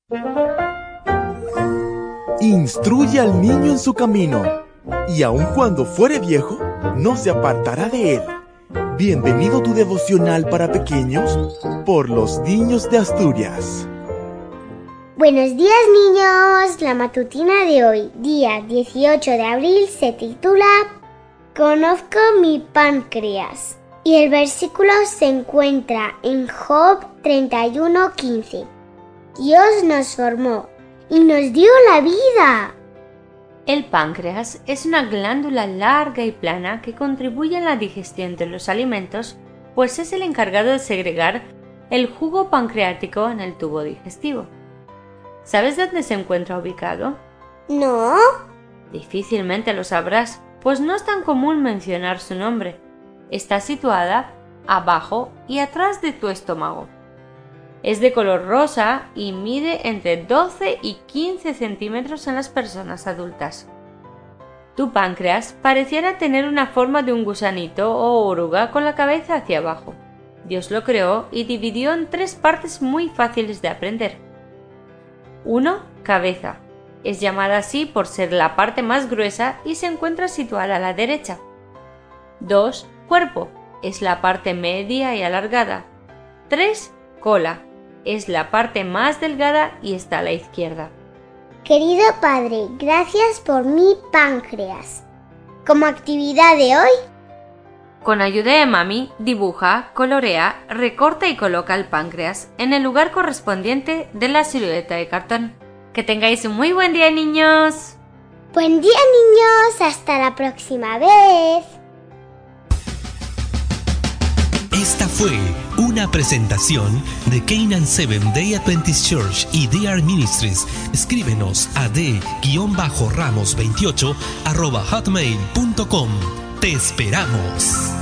Instruye al niño en su camino, y aun cuando fuere viejo, no se apartará de él. Bienvenido a tu devocional para pequeños por los niños de Asturias. Buenos días, niños. La matutina de hoy, día 18 de abril, se titula Conozco mi páncreas. Y el versículo se encuentra en Job 31:15. Dios nos formó y nos dio la vida. El páncreas es una glándula larga y plana que contribuye a la digestión de los alimentos, pues es el encargado de segregar el jugo pancreático en el tubo digestivo. ¿Sabes dónde se encuentra ubicado? ¿No? Difícilmente lo sabrás, pues no es tan común mencionar su nombre. Está situada abajo y atrás de tu estómago. Es de color rosa y mide entre 12 y 15 centímetros en las personas adultas. Tu páncreas pareciera tener una forma de un gusanito o oruga con la cabeza hacia abajo. Dios lo creó y dividió en 3 partes muy fáciles de aprender. 1. Cabeza. Es llamada así por ser la parte más gruesa y se encuentra situada a la derecha. 2. Cuerpo. Es la parte media y alargada. 3. Cola. Es la parte más delgada y está a la izquierda. Querido padre, gracias por mi páncreas. Como actividad de hoy, con ayuda de mami, dibuja, colorea, recorta y coloca el páncreas en el lugar correspondiente de la silueta de cartón. ¡Que tengáis un muy buen día, niños! Buen día, niños. Hasta la próxima vez. Esta fue una presentación de Canaan Seventh Day Adventist Church y DR Ministries. Escríbenos a d-ramos28@hotmail.com. ¡Te esperamos!